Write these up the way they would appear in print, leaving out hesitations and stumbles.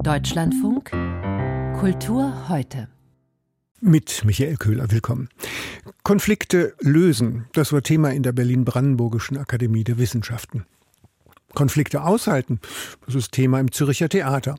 Deutschlandfunk Kultur heute. Mit Michael Köhler, willkommen. Konflikte lösen, das war Thema in der Berlin-Brandenburgischen Akademie der Wissenschaften. Konflikte aushalten, das ist Thema im Zürcher Theater.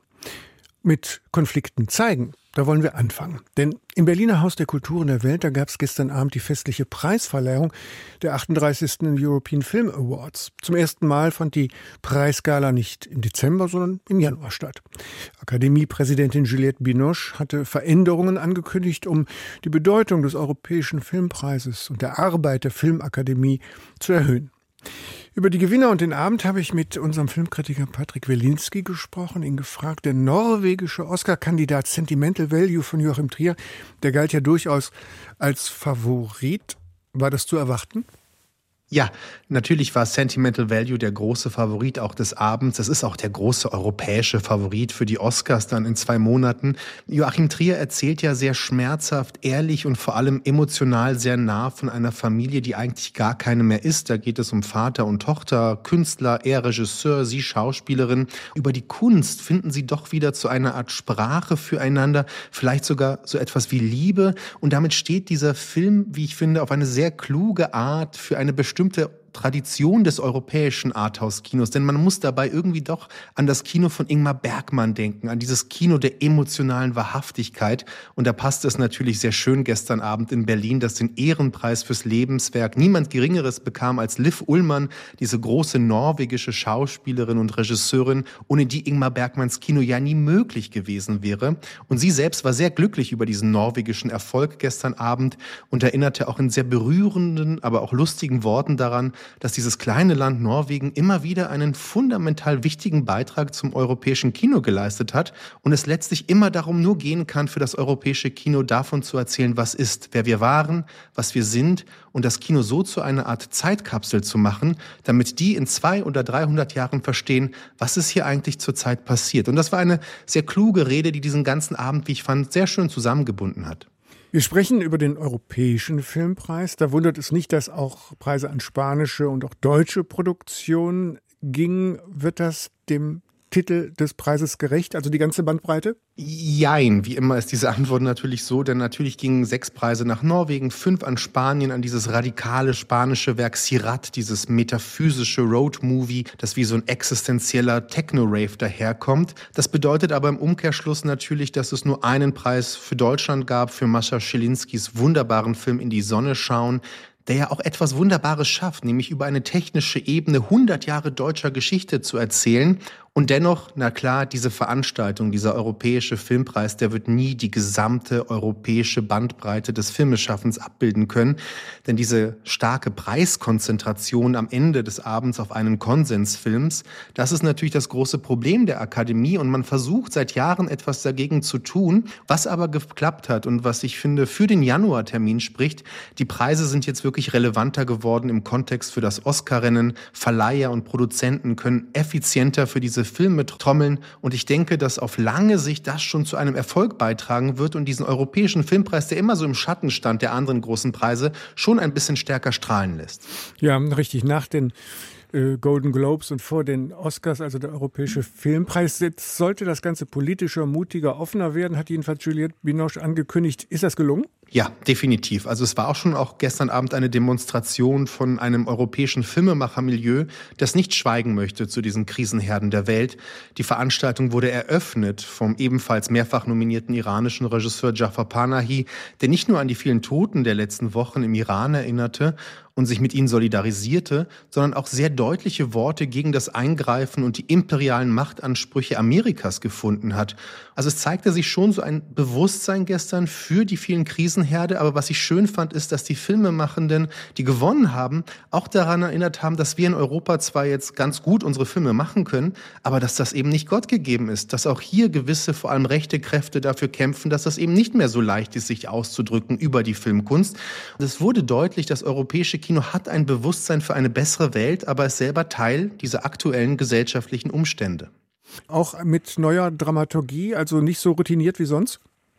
Mit Konflikten zeigen, da wollen wir anfangen. Denn im Berliner Haus der Kulturen der Welt, da gab es gestern Abend die festliche Preisverleihung der 38. European Film Awards. Zum ersten Mal fand die Preisgala nicht im Dezember, sondern im Januar statt. Akademiepräsidentin Juliette Binoche hatte Veränderungen angekündigt, um die Bedeutung des Europäischen Filmpreises und der Arbeit der Filmakademie zu erhöhen. Über die Gewinner und den Abend habe ich mit unserem Filmkritiker Patrick Welinski gesprochen, ihn gefragt. Der norwegische Oscar-Kandidat Sentimental Value von Joachim Trier, der galt ja durchaus als Favorit. War das zu erwarten? Ja, natürlich war Sentimental Value der große Favorit auch des Abends. Es ist auch der große europäische Favorit für die Oscars dann in 2 Monaten. Joachim Trier erzählt ja sehr schmerzhaft, ehrlich und vor allem emotional sehr nah von einer Familie, die eigentlich gar keine mehr ist. Da geht es um Vater und Tochter, Künstler, er Regisseur, sie Schauspielerin. Über die Kunst finden sie doch wieder zu einer Art Sprache füreinander, vielleicht sogar so etwas wie Liebe. Und damit steht dieser Film, wie ich finde, auf eine sehr kluge Art für eine bestimmte Tradition des europäischen Arthouse-Kinos, denn man muss dabei irgendwie doch an das Kino von Ingmar Bergman denken, an dieses Kino der emotionalen Wahrhaftigkeit. Und da passt es natürlich sehr schön gestern Abend in Berlin, dass den Ehrenpreis fürs Lebenswerk niemand Geringeres bekam als Liv Ullmann, diese große norwegische Schauspielerin und Regisseurin, ohne die Ingmar Bergmans Kino ja nie möglich gewesen wäre. Und sie selbst war sehr glücklich über diesen norwegischen Erfolg gestern Abend und erinnerte auch in sehr berührenden, aber auch lustigen Worten daran, dass dieses kleine Land Norwegen immer wieder einen fundamental wichtigen Beitrag zum europäischen Kino geleistet hat und es letztlich immer darum nur gehen kann, für das europäische Kino davon zu erzählen, was ist, wer wir waren, was wir sind und das Kino so zu einer Art Zeitkapsel zu machen, damit die in 200 oder 300 Jahren verstehen, was ist hier eigentlich zurzeit passiert. Und das war eine sehr kluge Rede, die diesen ganzen Abend, wie ich fand, sehr schön zusammengebunden hat. Wir sprechen über den Europäischen Filmpreis. Da wundert es nicht, dass auch Preise an spanische und auch deutsche Produktionen gingen. Wird das dem Titel des Preises gerecht, also die ganze Bandbreite? Jein, wie immer ist diese Antwort natürlich so, denn natürlich gingen 6 Preise nach Norwegen, 5 an Spanien, an dieses radikale spanische Werk Sirat, dieses metaphysische Roadmovie, das wie so ein existenzieller Techno-Rave daherkommt. Das bedeutet aber im Umkehrschluss natürlich, dass es nur einen Preis für Deutschland gab, für Mascha Schilinskis wunderbaren Film In die Sonne schauen, der ja auch etwas Wunderbares schafft, nämlich über eine technische Ebene 100 Jahre deutscher Geschichte zu erzählen. Und dennoch, na klar, diese Veranstaltung, dieser Europäische Filmpreis, der wird nie die gesamte europäische Bandbreite des Filmeschaffens abbilden können. Denn diese starke Preiskonzentration am Ende des Abends auf einen Konsensfilms, das ist natürlich das große Problem der Akademie. Und man versucht seit Jahren etwas dagegen zu tun, was aber geklappt hat und was ich finde für den Januartermin spricht. Die Preise sind jetzt wirklich relevanter geworden im Kontext für das Oscar-Rennen. Verleiher und Produzenten können effizienter für diese Filme trommeln und ich denke, dass auf lange Sicht das schon zu einem Erfolg beitragen wird und diesen Europäischen Filmpreis, der immer so im Schatten stand der anderen großen Preise, schon ein bisschen stärker strahlen lässt. Ja, richtig. Nach den Golden Globes und vor den Oscars, also der Europäische Filmpreis. Jetzt sollte das Ganze politischer, mutiger, offener werden, hat jedenfalls Juliette Binoche angekündigt. Ist das gelungen? Ja, definitiv. Also es war auch gestern Abend eine Demonstration von einem europäischen Filmemachermilieu, das nicht schweigen möchte zu diesen Krisenherden der Welt. Die Veranstaltung wurde eröffnet vom ebenfalls mehrfach nominierten iranischen Regisseur Jafar Panahi, der nicht nur an die vielen Toten der letzten Wochen im Iran erinnerte und sich mit ihnen solidarisierte, sondern auch sehr deutliche Worte gegen das Eingreifen und die imperialen Machtansprüche Amerikas gefunden hat. Also es zeigte sich schon so ein Bewusstsein gestern für die vielen Krisenherde, aber was ich schön fand, ist, dass die Filmemachenden, die gewonnen haben, auch daran erinnert haben, dass wir in Europa zwar jetzt ganz gut unsere Filme machen können, aber dass das eben nicht Gott gegeben ist, dass auch hier gewisse, vor allem rechte Kräfte dafür kämpfen, dass das eben nicht mehr so leicht ist, sich auszudrücken über die Filmkunst. Und es wurde deutlich, das europäische Kino hat ein Bewusstsein für eine bessere Welt, aber ist selber Teil dieser aktuellen gesellschaftlichen Umstände. Auch mit neuer Dramaturgie, also nicht so routiniert wie sonst?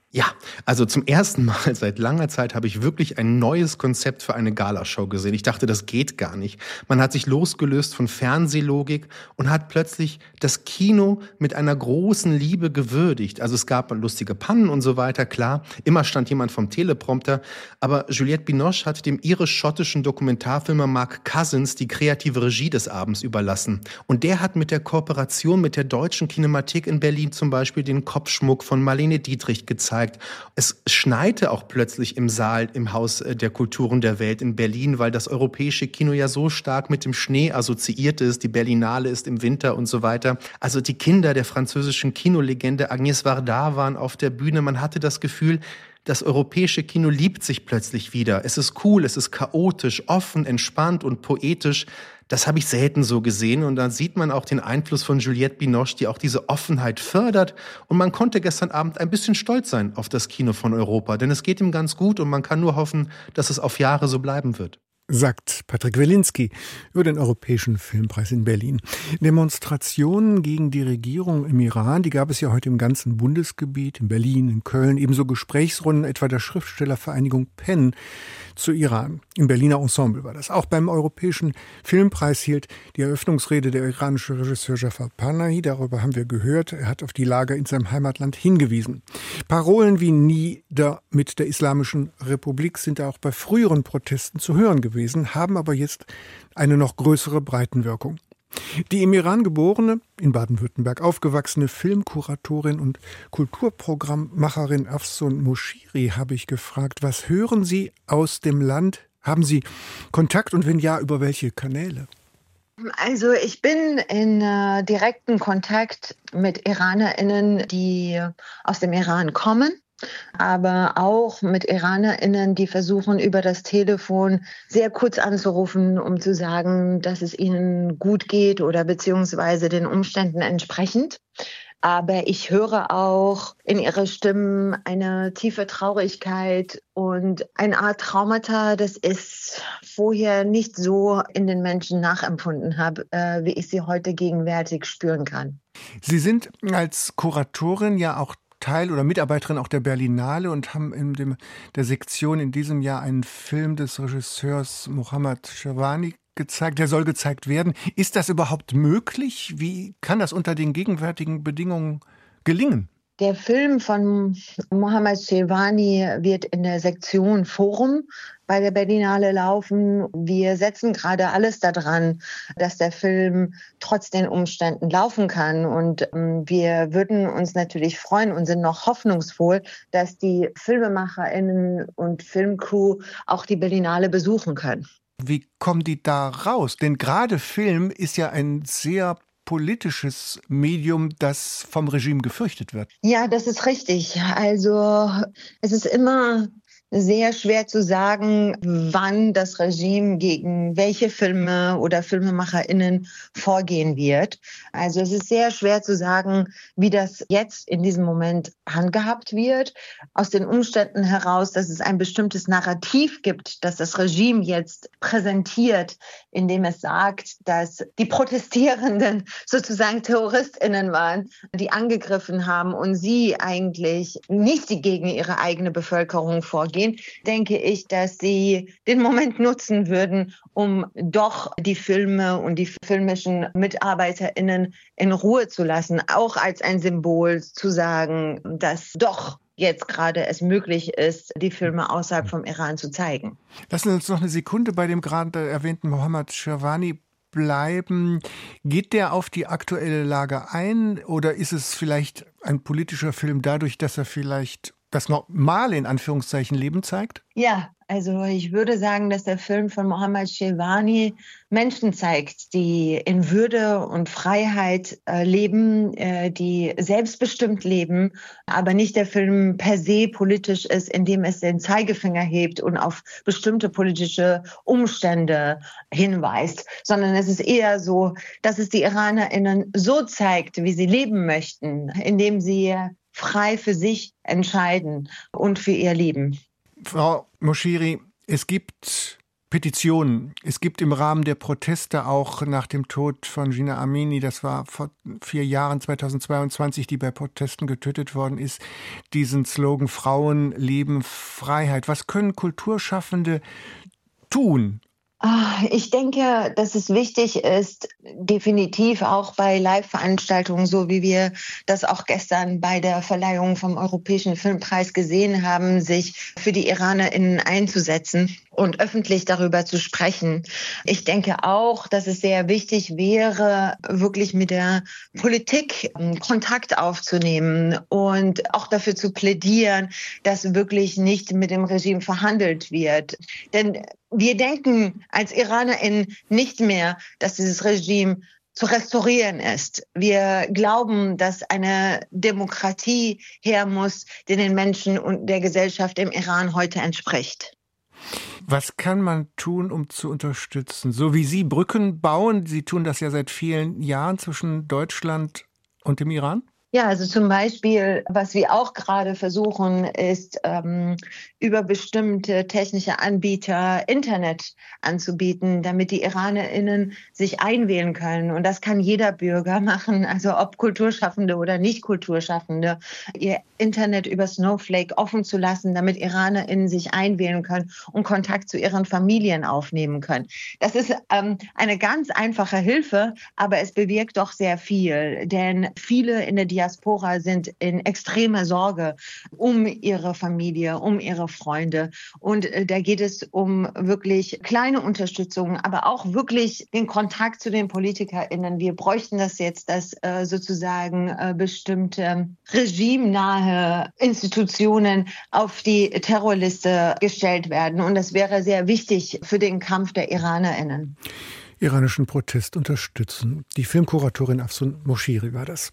Ja, also zum ersten Mal seit langer Zeit habe ich wirklich ein neues Konzept für eine Galashow gesehen. Ich dachte, das geht gar nicht. Man hat sich losgelöst von Fernsehlogik und hat plötzlich das Kino mit einer großen Liebe gewürdigt. Also es gab lustige Pannen und so weiter, klar. Immer stand jemand vom Teleprompter. Aber Juliette Binoche hat dem irisch-schottischen Dokumentarfilmer Mark Cousins die kreative Regie des Abends überlassen. Und der hat mit der Kooperation mit der Deutschen Kinemathek in Berlin zum Beispiel den Kopfschmuck von Marlene Dietrich gezeigt. Es schneite auch plötzlich im Saal im Haus der Kulturen der Welt in Berlin, weil das europäische Kino ja so stark mit dem Schnee assoziiert ist. Die Berlinale ist im Winter und so weiter. Also die Kinder der französischen Kinolegende Agnès Varda waren auf der Bühne. Man hatte das Gefühl, das europäische Kino liebt sich plötzlich wieder. Es ist cool, es ist chaotisch, offen, entspannt und poetisch. Das habe ich selten so gesehen. Und dann sieht man auch den Einfluss von Juliette Binoche, die auch diese Offenheit fördert. Und man konnte gestern Abend ein bisschen stolz sein auf das Kino von Europa. Denn es geht ihm ganz gut und man kann nur hoffen, dass es auf Jahre so bleiben wird. Sagt Patrick Welinski über den Europäischen Filmpreis in Berlin. Demonstrationen gegen die Regierung im Iran, die gab es ja heute im ganzen Bundesgebiet, in Berlin, in Köln, ebenso Gesprächsrunden etwa der Schriftstellervereinigung PEN zu Iran. Im Berliner Ensemble war das. Auch beim Europäischen Filmpreis hielt die Eröffnungsrede der iranische Regisseur Jafar Panahi. Darüber haben wir gehört. Er hat auf die Lage in seinem Heimatland hingewiesen. Parolen wie nieder mit der Islamischen Republik sind auch bei früheren Protesten zu hören gewesen, haben aber jetzt eine noch größere Breitenwirkung. Die im Iran geborene, in Baden-Württemberg aufgewachsene Filmkuratorin und Kulturprogrammmacherin Afsun Moshiri habe ich gefragt, was hören Sie aus dem Land? Haben Sie Kontakt und wenn ja, über welche Kanäle? Also ich bin in direkten Kontakt mit IranerInnen, die aus dem Iran kommen, aber auch mit IranerInnen, die versuchen, über das Telefon sehr kurz anzurufen, um zu sagen, dass es ihnen gut geht oder beziehungsweise den Umständen entsprechend. Aber ich höre auch in ihre Stimmen eine tiefe Traurigkeit und eine Art Traumata, das ich vorher nicht so in den Menschen nachempfunden habe, wie ich sie heute gegenwärtig spüren kann. Sie sind als Kuratorin ja auch Teil oder Mitarbeiterin auch der Berlinale und haben in der Sektion in diesem Jahr einen Film des Regisseurs Mohammad Sherwani gezeigt. Der soll gezeigt werden. Ist das überhaupt möglich? Wie kann das unter den gegenwärtigen Bedingungen gelingen? Der Film von Mohammad Sherwani wird in der Sektion Forum bei der Berlinale laufen. Wir setzen gerade alles daran, dass der Film trotz den Umständen laufen kann. Und wir würden uns natürlich freuen und sind noch hoffnungsvoll, dass die FilmemacherInnen und Filmcrew auch die Berlinale besuchen können. Wie kommen die da raus? Denn gerade Film ist ja ein sehr politisches Medium, das vom Regime gefürchtet wird. Ja, das ist richtig. Also es ist immer sehr schwer zu sagen, wann das Regime gegen welche Filme oder FilmemacherInnen vorgehen wird. Also es ist sehr schwer zu sagen, wie das jetzt in diesem Moment handgehabt wird. Aus den Umständen heraus, dass es ein bestimmtes Narrativ gibt, das das Regime jetzt präsentiert, indem es sagt, dass die Protestierenden sozusagen TerroristInnen waren, die angegriffen haben und sie eigentlich nicht gegen ihre eigene Bevölkerung vorgehen, denke ich, dass sie den Moment nutzen würden, um doch die Filme und die filmischen MitarbeiterInnen in Ruhe zu lassen, auch als ein Symbol zu sagen, dass doch jetzt gerade es möglich ist, die Filme außerhalb vom Iran zu zeigen. Lassen Sie uns noch eine Sekunde bei dem gerade erwähnten Mohammad Sherwani bleiben. Geht der auf die aktuelle Lage ein oder ist es vielleicht ein politischer Film dadurch, dass er vielleicht das normale, in Anführungszeichen, Leben zeigt? Ja, also ich würde sagen, dass der Film von Mohammad Sherwani Menschen zeigt, die in Würde und Freiheit leben, die selbstbestimmt leben, aber nicht der Film per se politisch ist, indem es den Zeigefinger hebt und auf bestimmte politische Umstände hinweist, sondern es ist eher so, dass es die IranerInnen so zeigt, wie sie leben möchten, indem sie frei für sich entscheiden und für ihr Leben. Frau Moshiri, es gibt Petitionen. Es gibt im Rahmen der Proteste auch nach dem Tod von Gina Amini, das war vor 4 Jahren, 2022, die bei Protesten getötet worden ist, diesen Slogan Frauen, Leben, Freiheit. Was können Kulturschaffende tun? Ich denke, dass es wichtig ist, definitiv auch bei Live-Veranstaltungen, so wie wir das auch gestern bei der Verleihung vom Europäischen Filmpreis gesehen haben, sich für die IranerInnen einzusetzen und öffentlich darüber zu sprechen. Ich denke auch, dass es sehr wichtig wäre, wirklich mit der Politik Kontakt aufzunehmen und auch dafür zu plädieren, dass wirklich nicht mit dem Regime verhandelt wird. Denn wir denken als IranerInnen nicht mehr, dass dieses Regime zu restaurieren ist. Wir glauben, dass eine Demokratie her muss, die den Menschen und der Gesellschaft im Iran heute entspricht. Was kann man tun, um zu unterstützen? So wie Sie Brücken bauen, Sie tun das ja seit vielen Jahren zwischen Deutschland und dem Iran? Ja, also zum Beispiel, was wir auch gerade versuchen, ist über bestimmte technische Anbieter Internet anzubieten, damit die IranerInnen sich einwählen können. Und das kann jeder Bürger machen, also ob Kulturschaffende oder nicht Kulturschaffende, ihr Internet über Snowflake offen zu lassen, damit IranerInnen sich einwählen können und Kontakt zu ihren Familien aufnehmen können. Das ist eine ganz einfache Hilfe, aber es bewirkt doch sehr viel, denn viele in der Diaspora sind in extremer Sorge um ihre Familie, um ihre Freunde. Und da geht es um wirklich kleine Unterstützung, aber auch wirklich den Kontakt zu den PolitikerInnen. Wir bräuchten das jetzt, dass sozusagen bestimmte regimenahe Institutionen auf die Terrorliste gestellt werden. Und das wäre sehr wichtig für den Kampf der IranerInnen. Iranischen Protest unterstützen. Die Filmkuratorin Afsun Moshiri war das.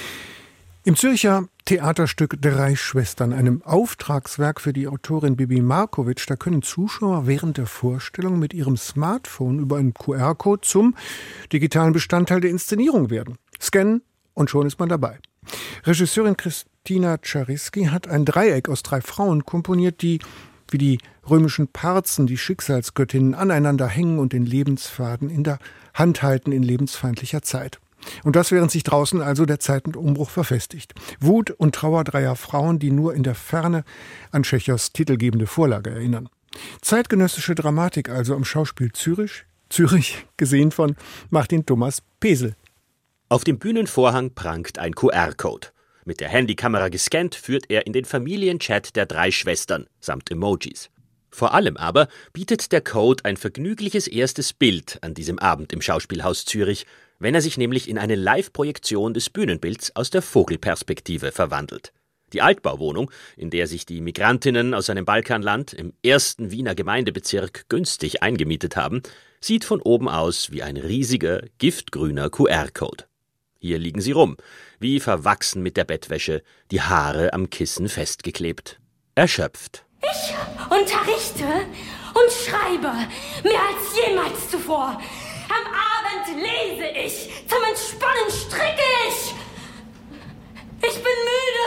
Im Zürcher Theaterstück Drei Schwestern, einem Auftragswerk für die Autorin Bibi Markovic, da können Zuschauer während der Vorstellung mit ihrem Smartphone über einen QR-Code zum digitalen Bestandteil der Inszenierung werden. Scannen und schon ist man dabei. Regisseurin Christina Czariski hat ein Dreieck aus 3 Frauen komponiert, die wie die römischen Parzen, die Schicksalsgöttinnen, aneinander hängen und den Lebensfaden in der Hand halten in lebensfeindlicher Zeit. Und das, während sich draußen also der Zeitenumbruch verfestigt. Wut und Trauer 3 Frauen, die nur in der Ferne an Tschechows titelgebende Vorlage erinnern. Zeitgenössische Dramatik also am Schauspiel Zürich, gesehen von Martin Thomas Pesel. Auf dem Bühnenvorhang prangt ein QR-Code. Mit der Handykamera gescannt führt er in den Familienchat der 3 Schwestern, samt Emojis. Vor allem aber bietet der Code ein vergnügliches erstes Bild an diesem Abend im Schauspielhaus Zürich, wenn er sich nämlich in eine Live-Projektion des Bühnenbilds aus der Vogelperspektive verwandelt. Die Altbauwohnung, in der sich die Migrantinnen aus einem Balkanland im 1. Wiener Gemeindebezirk günstig eingemietet haben, sieht von oben aus wie ein riesiger, giftgrüner QR-Code. Hier liegen sie rum, wie verwachsen mit der Bettwäsche, die Haare am Kissen festgeklebt. Erschöpft. Ich unterrichte und schreibe mehr als jemals zuvor. Am Abend lese ich, zum Entspannen stricke ich. Ich bin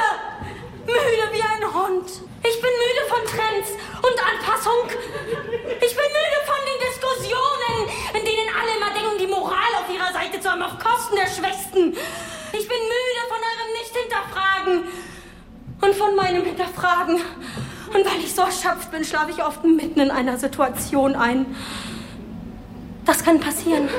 müde wie ein Hund. Ich bin müde von Trends und Anpassung. Ich bin müde von den Diskussionen, in denen alle immer denken, die Moral auf ihrer Seite zu haben, auf Kosten der Schwächsten. Ich bin müde von eurem Nicht-Hinterfragen und von meinem Hinterfragen. Und weil ich so erschöpft bin, schlafe ich oft mitten in einer Situation ein. Das kann passieren.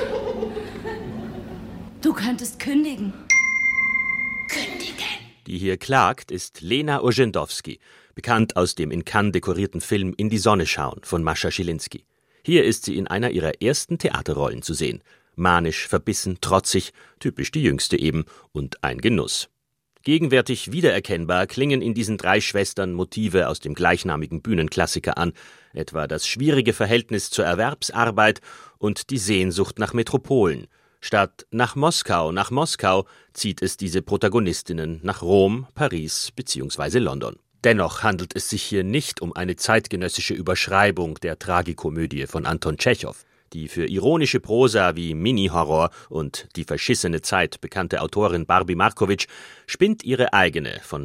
Du könntest kündigen. Kündigen. Die hier klagt, ist Lena Urgendowski, bekannt aus dem in Cannes dekorierten Film In die Sonne schauen von Mascha Schilinski. Hier ist sie in einer ihrer ersten Theaterrollen zu sehen. Manisch, verbissen, trotzig, typisch die Jüngste eben und ein Genuss. Gegenwärtig wiedererkennbar klingen in diesen 3 Schwestern Motive aus dem gleichnamigen Bühnenklassiker an, etwa das schwierige Verhältnis zur Erwerbsarbeit und die Sehnsucht nach Metropolen. Statt nach Moskau zieht es diese Protagonistinnen nach Rom, Paris bzw. London. Dennoch handelt es sich hier nicht um eine zeitgenössische Überschreibung der Tragikomödie von Anton Tschechow. Die für ironische Prosa wie Mini-Horror und Die verschissene Zeit bekannte Autorin Barbie Markovic spinnt ihre eigene, von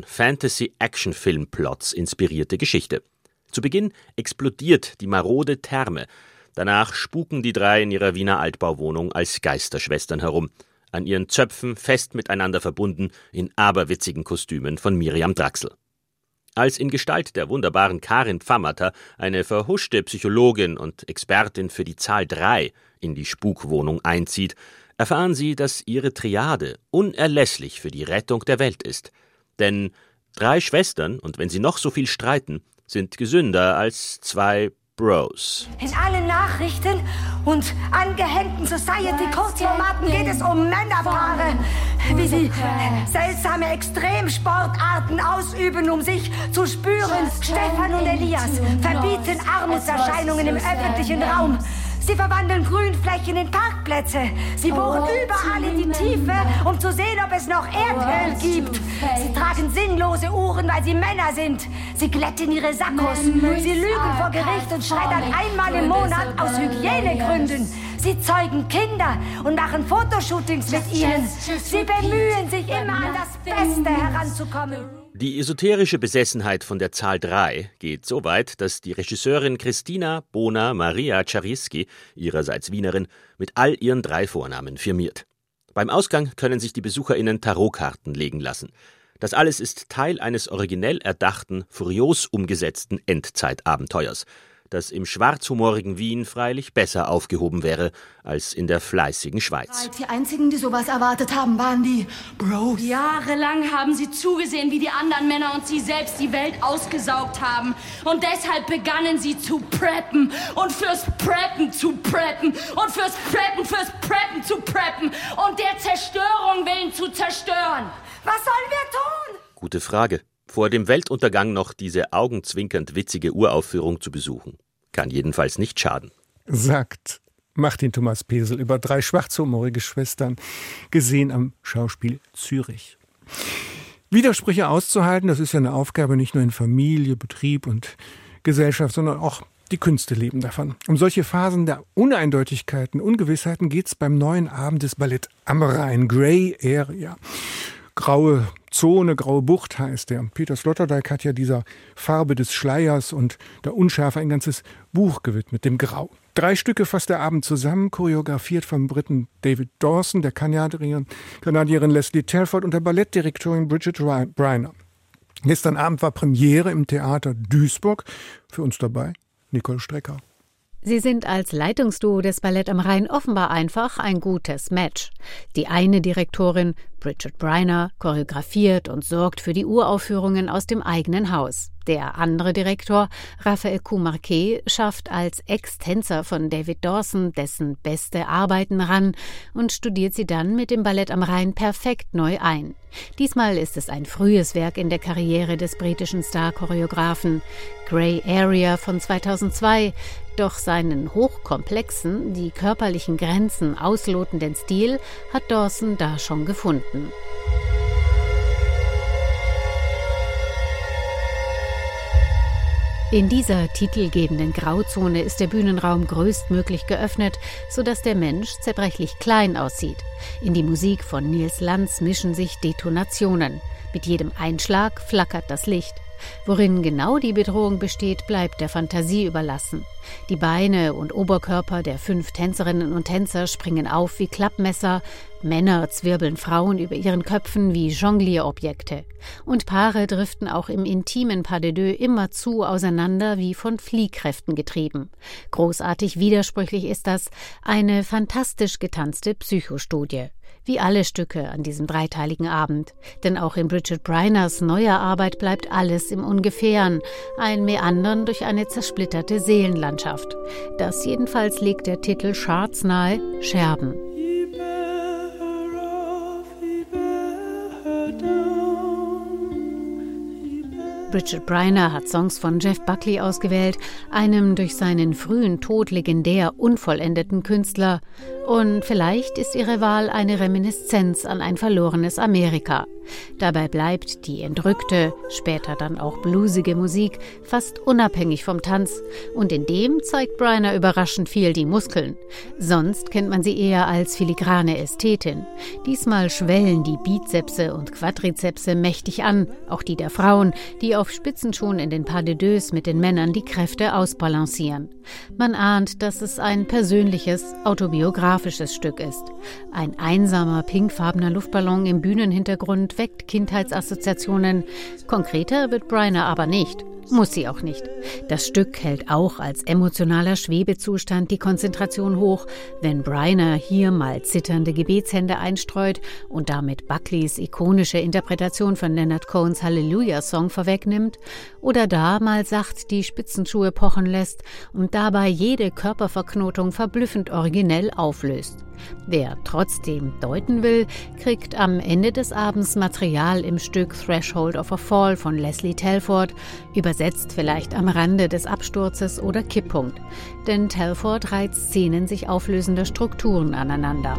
Fantasy-Action-Film-Plots inspirierte Geschichte. Zu Beginn explodiert die marode Therme. Danach spuken die drei in ihrer Wiener Altbauwohnung als Geisterschwestern herum, an ihren Zöpfen fest miteinander verbunden in aberwitzigen Kostümen von Miriam Draxl. Als in Gestalt der wunderbaren Karin Pfammerter eine verhuschte Psychologin und Expertin für die Zahl 3 in die Spukwohnung einzieht, erfahren sie, dass ihre Triade unerlässlich für die Rettung der Welt ist. Denn 3 Schwestern, und wenn sie noch so viel streiten, sind gesünder als 2 Bros. In allen Nachrichten und angehängten Society-Kurzformaten geht es um Männerpaare, wie sie seltsame Extremsportarten ausüben, um sich zu spüren. Stefan und Elias verbieten Armutserscheinungen im öffentlichen Raum. Sie verwandeln Grünflächen in Parkplätze. Sie bohren überall in die Tiefe, um zu sehen, ob es noch Erdöl gibt. Sie tragen sinnlose Uhren, weil sie Männer sind. Sie glätten ihre Sakkos. Sie lügen vor Gericht und scheitern einmal im Monat aus Hygienegründen. Sie zeugen Kinder und machen Fotoshootings mit ihnen. Sie bemühen sich immer, an das Beste heranzukommen. Die esoterische Besessenheit von der Zahl 3 geht so weit, dass die Regisseurin Christina Bona Maria Czarieski, ihrerseits Wienerin, mit all ihren 3 Vornamen firmiert. Beim Ausgang können sich die BesucherInnen Tarotkarten legen lassen. Das alles ist Teil eines originell erdachten, furios umgesetzten Endzeitabenteuers, das im schwarzhumorigen Wien freilich besser aufgehoben wäre als in der fleißigen Schweiz. Die einzigen, die sowas erwartet haben, waren die Bros. Jahrelang haben sie zugesehen, wie die anderen Männer und sie selbst die Welt ausgesaugt haben. Und deshalb begannen sie zu preppen und fürs Preppen zu preppen und fürs Preppen zu preppen und der Zerstörung willen zu zerstören. Was sollen wir tun? Gute Frage. Vor dem Weltuntergang noch diese augenzwinkernd witzige Uraufführung zu besuchen. Kann jedenfalls nicht schaden. Sagt Martin Thomas Pesel über 3 schwarzhumorige Schwestern, gesehen am Schauspiel Zürich. Widersprüche auszuhalten, das ist ja eine Aufgabe nicht nur in Familie, Betrieb und Gesellschaft, sondern auch die Künste leben davon. Um solche Phasen der Uneindeutigkeiten, Ungewissheiten geht es beim neuen Abend des Ballett am Rhein, Grey Area. Graue Zone, graue Bucht heißt der. Peter Sloterdijk hat ja dieser Farbe des Schleiers und der Unschärfe ein ganzes Buch gewidmet, dem Grau. 3 Stücke fasst der Abend zusammen, choreografiert vom Briten David Dawson, der Kanadierin Leslie Telford und der Ballettdirektorin Bridget Briner. Gestern Abend war Premiere im Theater Duisburg. Für uns dabei Nicole Strecker. Sie sind als Leitungsduo des Ballett am Rhein offenbar einfach ein gutes Match. Die eine Direktorin, Bridget Briner, choreografiert und sorgt für die Uraufführungen aus dem eigenen Haus. Der andere Direktor, Raphael Coumarquet, schafft als Ex-Tänzer von David Dawson dessen beste Arbeiten ran und studiert sie dann mit dem Ballett am Rhein perfekt neu ein. Diesmal ist es ein frühes Werk in der Karriere des britischen Star-Choreografen. Grey Area von 2002, doch seinen hochkomplexen, die körperlichen Grenzen auslotenden Stil hat Dawson da schon gefunden. In dieser titelgebenden Grauzone ist der Bühnenraum größtmöglich geöffnet, sodass der Mensch zerbrechlich klein aussieht. In die Musik von Nils Lanz mischen sich Detonationen. Mit jedem Einschlag flackert das Licht. Worin genau die Bedrohung besteht, bleibt der Fantasie überlassen. Die Beine und Oberkörper der 5 Tänzerinnen und Tänzer springen auf wie Klappmesser, Männer zwirbeln Frauen über ihren Köpfen wie Jonglierobjekte. Und Paare driften auch im intimen Pas de deux immerzu auseinander wie von Fliehkräften getrieben. Großartig widersprüchlich ist das, eine fantastisch getanzte Psychostudie. Wie alle Stücke an diesem dreiteiligen Abend. Denn auch in Bridget Briners neuer Arbeit bleibt alles im Ungefähren. Ein Meandern durch eine zersplitterte Seelenlandschaft. Das jedenfalls legt der Titel Charts nahe, Scherben. Bridget Briner hat Songs von Jeff Buckley ausgewählt, einem durch seinen frühen Tod legendär unvollendeten Künstler. Und vielleicht ist ihre Wahl eine Reminiszenz an ein verlorenes Amerika. Dabei bleibt die entrückte, später dann auch bluesige Musik fast unabhängig vom Tanz. Und in dem zeigt Bryner überraschend viel die Muskeln. Sonst kennt man sie eher als filigrane Ästhetin. Diesmal schwellen die Bizepse und Quadrizepse mächtig an, auch die der Frauen, die auf Spitzenschuhen in den Pas de Deux mit den Männern die Kräfte ausbalancieren. Man ahnt, dass es ein persönliches, autobiografisches Stück ist. Ein einsamer, pinkfarbener Luftballon im Bühnenhintergrund weckt Kindheitsassoziationen. Konkreter wird Bryner aber nicht. Muss sie auch nicht. Das Stück hält auch als emotionaler Schwebezustand die Konzentration hoch, wenn Bryner hier mal zitternde Gebetshände einstreut und damit Buckleys ikonische Interpretation von Leonard Cohens Hallelujah-Song vorwegnimmt oder da mal sacht die Spitzenschuhe pochen lässt und dabei jede Körperverknotung verblüffend originell auflöst. Wer trotzdem deuten will, kriegt am Ende des Abends Material im Stück Threshold of a Fall von Leslie Telford, übersetzt vielleicht am Rande des Absturzes oder Kipppunkt. Denn Telford reiht Szenen sich auflösender Strukturen aneinander.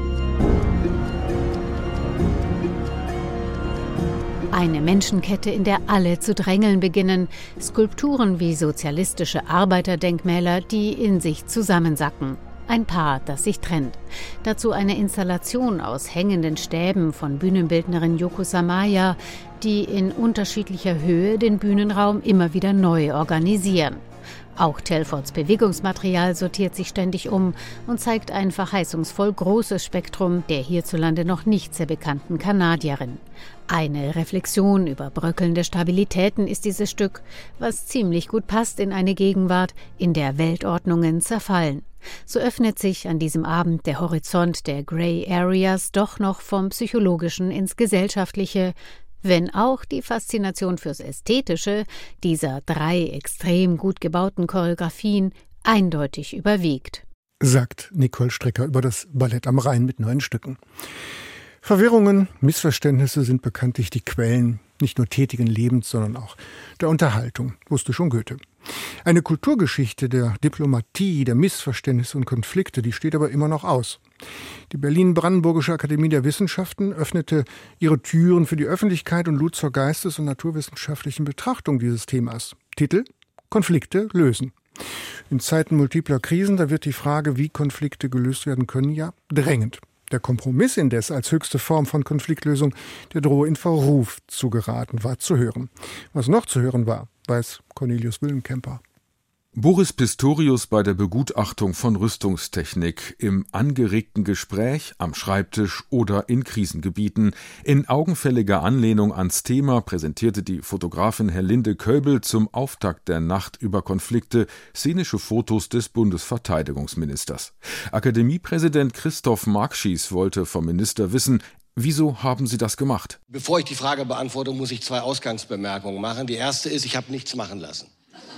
Eine Menschenkette, in der alle zu drängeln beginnen, Skulpturen wie sozialistische Arbeiterdenkmäler, die in sich zusammensacken. Ein Paar, das sich trennt. Dazu eine Installation aus hängenden Stäben von Bühnenbildnerin Yoko Samaya, die in unterschiedlicher Höhe den Bühnenraum immer wieder neu organisieren. Auch Telfords Bewegungsmaterial sortiert sich ständig um und zeigt ein verheißungsvoll großes Spektrum der hierzulande noch nicht sehr bekannten Kanadierin. Eine Reflexion über bröckelnde Stabilitäten ist dieses Stück, was ziemlich gut passt in eine Gegenwart, in der Weltordnungen zerfallen. So öffnet sich an diesem Abend der Horizont der Grey Areas doch noch vom Psychologischen ins Gesellschaftliche, wenn auch die Faszination fürs Ästhetische dieser 3 extrem gut gebauten Choreografien eindeutig überwiegt. Sagt Nicole Strecker über das Ballett am Rhein mit 9 Stücken. Verwirrungen, Missverständnisse sind bekanntlich die Quellen nicht nur tätigen Lebens, sondern auch der Unterhaltung, wusste schon Goethe. Eine Kulturgeschichte der Diplomatie, der Missverständnisse und Konflikte, die steht aber immer noch aus. Die Berlin-Brandenburgische Akademie der Wissenschaften öffnete ihre Türen für die Öffentlichkeit und lud zur geistes- und naturwissenschaftlichen Betrachtung dieses Themas. Titel: Konflikte lösen. In Zeiten multipler Krisen, da wird die Frage, wie Konflikte gelöst werden können, ja drängend. Der Kompromiss indes als höchste Form von Konfliktlösung, der drohe in Verruf zu geraten, war zu hören. Was noch zu hören war, weiß Cornelius Willemkemper. Boris Pistorius bei der Begutachtung von Rüstungstechnik, im angeregten Gespräch, am Schreibtisch oder in Krisengebieten. In augenfälliger Anlehnung ans Thema präsentierte die Fotografin Herlinde Köbel zum Auftakt der Nacht über Konflikte szenische Fotos des Bundesverteidigungsministers. Akademiepräsident Christoph Markschies wollte vom Minister wissen, wieso haben Sie das gemacht? Bevor ich die Frage beantworte, muss ich 2 Ausgangsbemerkungen machen. Die erste ist, ich habe nichts machen lassen.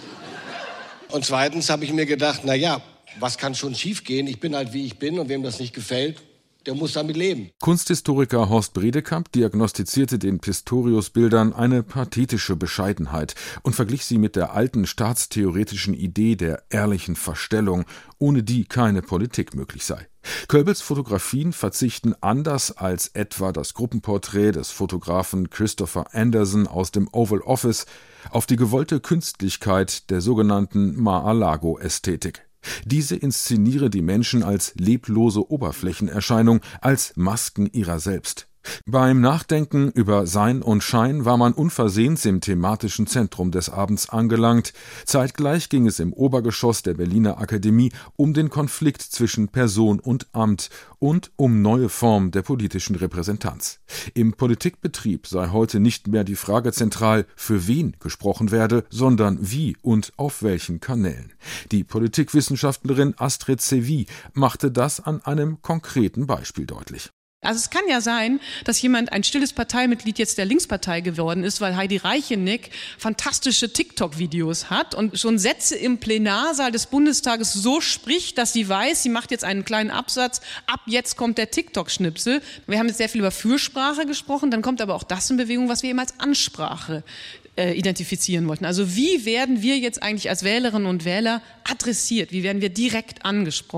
Und zweitens habe ich mir gedacht, was kann schon schiefgehen? Ich bin halt, wie ich bin, und wem das nicht gefällt, der muss damit leben. Kunsthistoriker Horst Bredekamp diagnostizierte den Pistorius-Bildern eine pathetische Bescheidenheit und verglich sie mit der alten staatstheoretischen Idee der ehrlichen Verstellung, ohne die keine Politik möglich sei. Köbels Fotografien verzichten anders als etwa das Gruppenporträt des Fotografen Christopher Anderson aus dem Oval Office auf die gewollte Künstlichkeit der sogenannten Mar-a-Lago-Ästhetik. Diese inszeniere die Menschen als leblose Oberflächenerscheinung, als Masken ihrer selbst. Beim Nachdenken über Sein und Schein war man unversehens im thematischen Zentrum des Abends angelangt. Zeitgleich ging es im Obergeschoss der Berliner Akademie um den Konflikt zwischen Person und Amt und um neue Formen der politischen Repräsentanz. Im Politikbetrieb sei heute nicht mehr die Frage zentral, für wen gesprochen werde, sondern wie und auf welchen Kanälen. Die Politikwissenschaftlerin Astrid Sevy machte das an einem konkreten Beispiel deutlich. Also es kann ja sein, dass jemand ein stilles Parteimitglied jetzt der Linkspartei geworden ist, weil Heidi Reichenick fantastische TikTok-Videos hat und schon Sätze im Plenarsaal des Bundestages so spricht, dass sie weiß, sie macht jetzt einen kleinen Absatz, ab jetzt kommt der TikTok-Schnipsel. Wir haben jetzt sehr viel über Fürsprache gesprochen, dann kommt aber auch das in Bewegung, was wir eben als Ansprache identifizieren wollten. Also wie werden wir jetzt eigentlich als Wählerinnen und Wähler adressiert? Wie werden wir direkt angesprochen?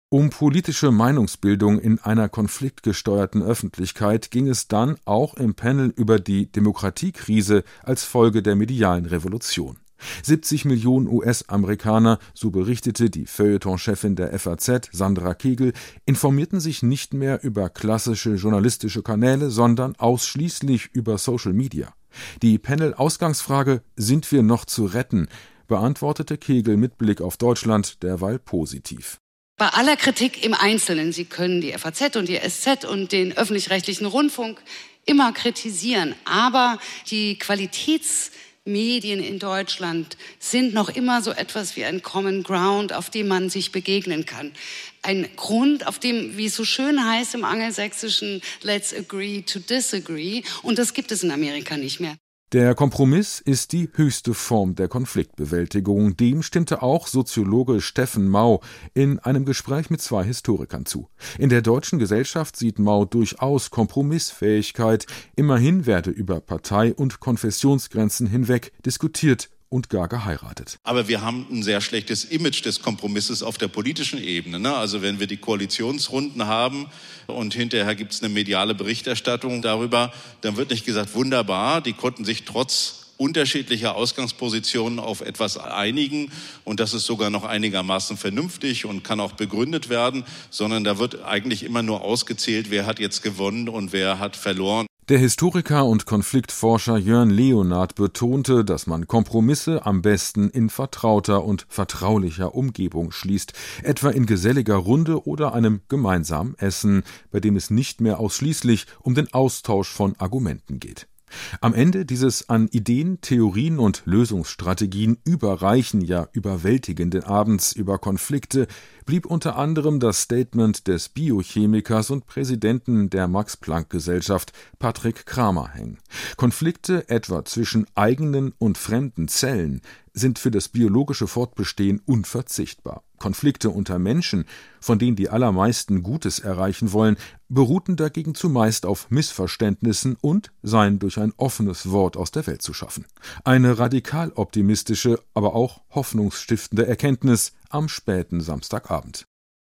Um politische Meinungsbildung in einer konfliktgesteuerten Öffentlichkeit ging es dann auch im Panel über die Demokratiekrise als Folge der medialen Revolution. 70 Millionen US-Amerikaner, so berichtete die Feuilleton-Chefin der FAZ, Sandra Kegel, informierten sich nicht mehr über klassische journalistische Kanäle, sondern ausschließlich über Social Media. Die Panel-Ausgangsfrage „Sind wir noch zu retten?" beantwortete Kegel mit Blick auf Deutschland derweil positiv. Bei aller Kritik im Einzelnen, Sie können die FAZ und die SZ und den öffentlich-rechtlichen Rundfunk immer kritisieren, aber die Qualitätsmedien in Deutschland sind noch immer so etwas wie ein Common Ground, auf dem man sich begegnen kann. Ein Grund, auf dem, wie es so schön heißt im Angelsächsischen, let's agree to disagree, und das gibt es in Amerika nicht mehr. Der Kompromiss ist die höchste Form der Konfliktbewältigung. Dem stimmte auch Soziologe Steffen Mau in einem Gespräch mit 2 Historikern zu. In der deutschen Gesellschaft sieht Mau durchaus Kompromissfähigkeit. Immerhin werde über Partei- und Konfessionsgrenzen hinweg diskutiert und gar geheiratet. Aber wir haben ein sehr schlechtes Image des Kompromisses auf der politischen Ebene. Ne? Also wenn wir die Koalitionsrunden haben und hinterher gibt es eine mediale Berichterstattung darüber, dann wird nicht gesagt, wunderbar, die konnten sich trotz unterschiedlicher Ausgangspositionen auf etwas einigen und das ist sogar noch einigermaßen vernünftig und kann auch begründet werden, sondern da wird eigentlich immer nur ausgezählt, wer hat jetzt gewonnen und wer hat verloren. Der Historiker und Konfliktforscher Jörn Leonhard betonte, dass man Kompromisse am besten in vertrauter und vertraulicher Umgebung schließt, etwa in geselliger Runde oder einem gemeinsamen Essen, bei dem es nicht mehr ausschließlich um den Austausch von Argumenten geht. Am Ende dieses an Ideen, Theorien und Lösungsstrategien überreichen, ja überwältigenden Abends über Konflikte blieb unter anderem das Statement des Biochemikers und Präsidenten der Max-Planck-Gesellschaft Patrick Kramer hängen. Konflikte etwa zwischen eigenen und fremden Zellen sind für das biologische Fortbestehen unverzichtbar. Konflikte unter Menschen, von denen die allermeisten Gutes erreichen wollen, beruhten dagegen zumeist auf Missverständnissen und seien durch ein offenes Wort aus der Welt zu schaffen. Eine radikal optimistische, aber auch hoffnungsstiftende Erkenntnis am späten Samstagabend.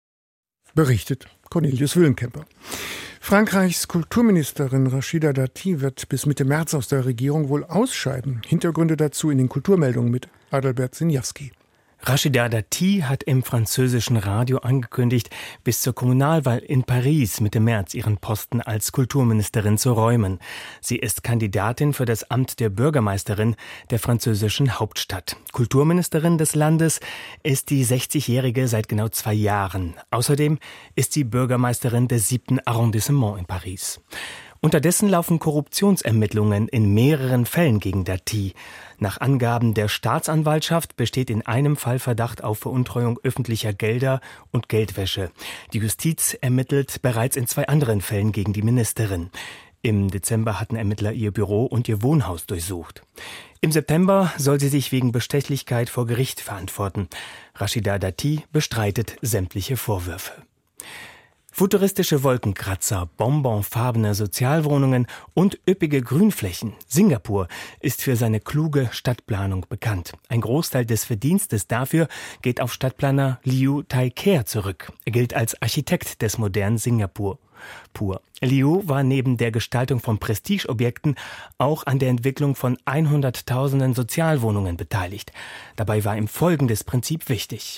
Berichtet Cornelius Wüllenkemper. Frankreichs Kulturministerin Rachida Dati wird bis Mitte März aus der Regierung wohl ausscheiden. Hintergründe dazu in den Kulturmeldungen mit Adalbert Sinjawski. Rachida Dati hat im französischen Radio angekündigt, bis zur Kommunalwahl in Paris Mitte März ihren Posten als Kulturministerin zu räumen. Sie ist Kandidatin für das Amt der Bürgermeisterin der französischen Hauptstadt. Kulturministerin des Landes ist die 60-Jährige seit genau 2 Jahren. Außerdem ist sie Bürgermeisterin des 7. Arrondissement in Paris. Unterdessen laufen Korruptionsermittlungen in mehreren Fällen gegen Dati. Nach Angaben der Staatsanwaltschaft besteht in einem Fall Verdacht auf Veruntreuung öffentlicher Gelder und Geldwäsche. Die Justiz ermittelt bereits in 2 anderen Fällen gegen die Ministerin. Im Dezember hatten Ermittler ihr Büro und ihr Wohnhaus durchsucht. Im September soll sie sich wegen Bestechlichkeit vor Gericht verantworten. Rachida Dati bestreitet sämtliche Vorwürfe. Futuristische Wolkenkratzer, bonbonfarbene Sozialwohnungen und üppige Grünflächen. Singapur ist für seine kluge Stadtplanung bekannt. Ein Großteil des Verdienstes dafür geht auf Stadtplaner Liu Tai-ker zurück. Er gilt als Architekt des modernen Singapur. Liu war neben der Gestaltung von Prestigeobjekten auch an der Entwicklung von 100.000 Sozialwohnungen beteiligt. Dabei war ihm folgendes Prinzip wichtig.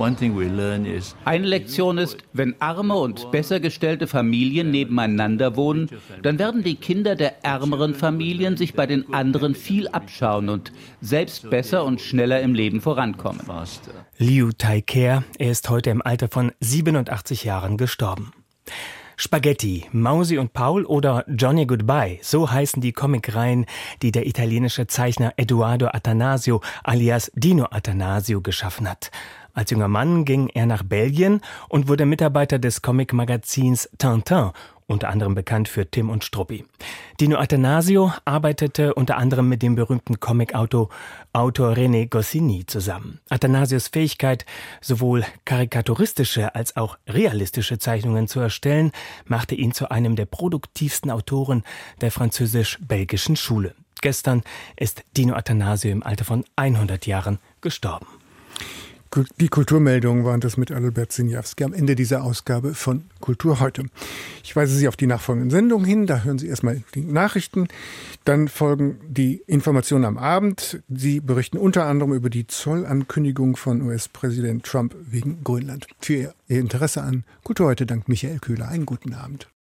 Eine Lektion ist, wenn arme und besser gestellte Familien nebeneinander wohnen, dann werden die Kinder der ärmeren Familien sich bei den anderen viel abschauen und selbst besser und schneller im Leben vorankommen. Liu Tai-ker, er ist heute im Alter von 87 Jahren gestorben. Spaghetti, Mausi und Paul oder Johnny Goodbye, so heißen die Comicreihen, die der italienische Zeichner Edoardo Attanasio alias Dino Attanasio geschaffen hat. Als junger Mann ging er nach Belgien und wurde Mitarbeiter des Comic-Magazins Tintin, unter anderem bekannt für Tim und Struppi. Dino Attanasio arbeitete unter anderem mit dem berühmten Comic-Autor René Goscinny zusammen. Attanasios Fähigkeit, sowohl karikaturistische als auch realistische Zeichnungen zu erstellen, machte ihn zu einem der produktivsten Autoren der französisch-belgischen Schule. Gestern ist Dino Attanasio im Alter von 100 Jahren gestorben. Die Kulturmeldungen waren das mit Adalbert Siniawski am Ende dieser Ausgabe von Kultur heute. Ich weise Sie auf die nachfolgenden Sendungen hin. Da hören Sie erstmal die Nachrichten. Dann folgen die Informationen am Abend. Sie berichten unter anderem über die Zollankündigung von US-Präsident Trump wegen Grönland. Für Ihr Interesse an Kultur heute dankt Michael Köhler. Einen guten Abend.